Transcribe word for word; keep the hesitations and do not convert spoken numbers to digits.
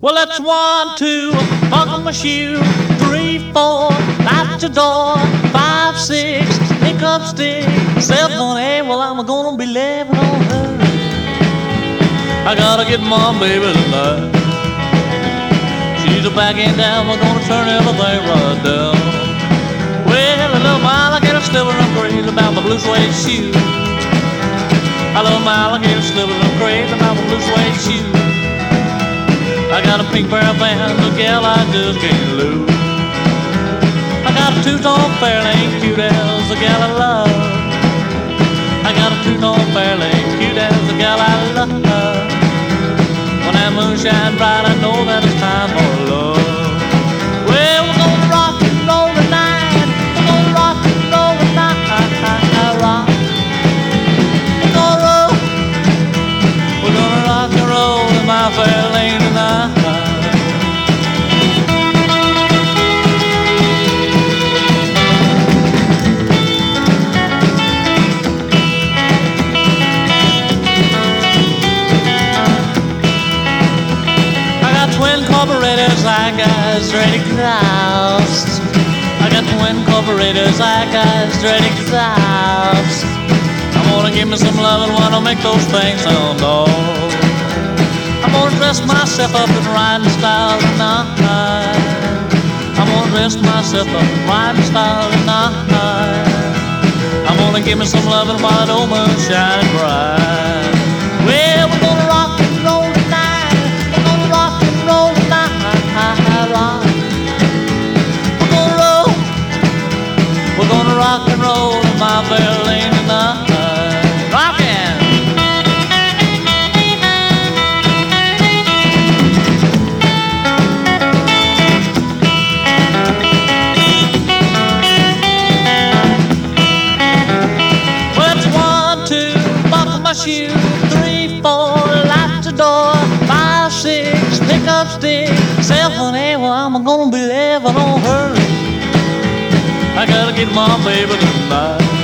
Well, that's one, two, buckle my shoe, three, four, light your door, five, six, pick up stick, seven, eight, well, I'm gonna be living on her. I gotta get my baby tonight. She's a backing down, we're gonna turn everything right down. Well, a little alligator sliver, I'm crazy about my blue suede shoes. I love my alligator sliver, I'm crazy about my blue suede shoes. I got a pink pair of pants, a gal I just can't lose. I got a two-tone Fairlane, cute as a gal I love. I got a two-tone Fairlane, cute as a gal I love. When that moon shines bright, I know that it's time for love. Well, we're gonna rock and roll tonight. We're gonna rock and roll tonight. Rock. We're gonna roll. We're gonna rock and roll in my Fairlane tonight. Twin carburetors, I got straight exhaust. I got twin carburetors, I got straight exhaust. I'm gonna give me some loving while I make those things sound off. I'm gonna dress myself up in riding style tonight. I'm gonna dress myself up in riding style tonight. I'm gonna give me some loving while the old moon shining bright. Well, we're gonna rock and roll tonight. We're gonna rock and roll tonight. Rock. We're gonna roll. We're gonna rock and roll in my Fairlane tonight. Rockin'. Well, it's one, two, buckle my shoe, three, four, light the door, five, six, pick up stick, seven, eight, well, I'm gonna be living on her. I gotta get my baby tonight.